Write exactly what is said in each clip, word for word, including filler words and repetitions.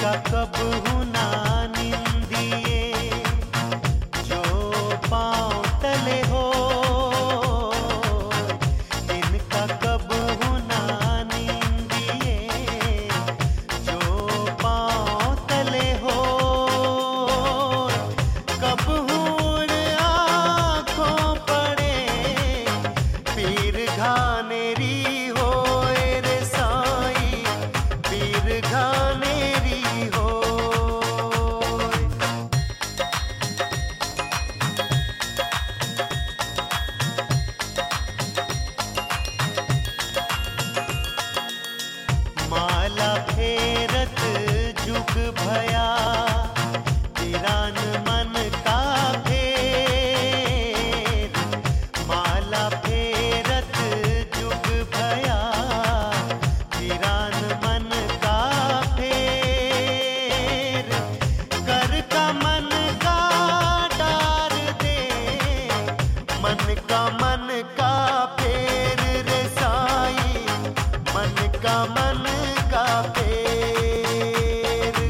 इनका कब हुना निंदिए, जो पाँव तले हो इनका कब हुना निंदिए, जो पाँव तले हो कब हूर आँखों पड़े पीर घानेरी हो रे साई, पीर घानेरी हो। माला फेरत जुग भया तिरान मन का फेर, माला फेरत जुग भया तिरान मन का फेर, कर का मन का डार दे मन का मन का फेर रे साई, मन का मन का फेर।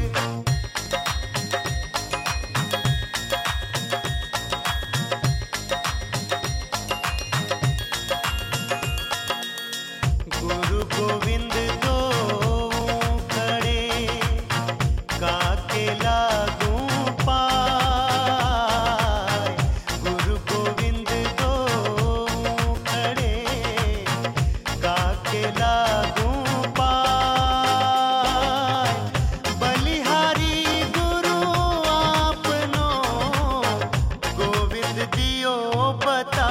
गुरु गोविंद दो खड़े काके लागू पाए, गुरु गोविंद दो खड़े काके लागू पाए, बलिहारी गुरु आपनो गोविंद दियो बता